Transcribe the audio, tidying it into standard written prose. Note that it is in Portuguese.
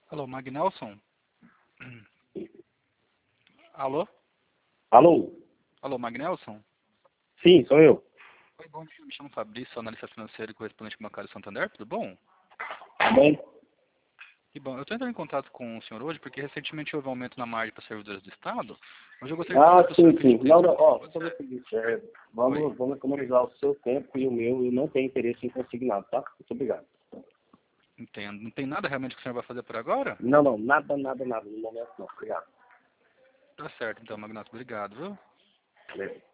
Alô, Magnelson? Alô? Alô? Alô, Magnelson? Sim, sou eu. Oi, bom dia. Me chamo Fabrício, analista financeiro e correspondente bancário Santander. Tudo bom? Tá bem? Que bom. Eu estou entrando em contato com o senhor hoje porque recentemente houve um aumento na margem para servidores do Estado. Hoje eu gostaria de Ah, saber para o senhor sim, que sim. tipo de... Não, não, ó, Pode sobre o ser. seguinte, Oi. vamos economizar o seu tempo e o meu, eu não tenho interesse em consignado, tá? Muito obrigado. Entendo. Não tem nada realmente que o senhor vai fazer por agora? Não, não, nada, no momento não. Obrigado. Tá certo, então, Magnelson. Obrigado, viu? Valeu.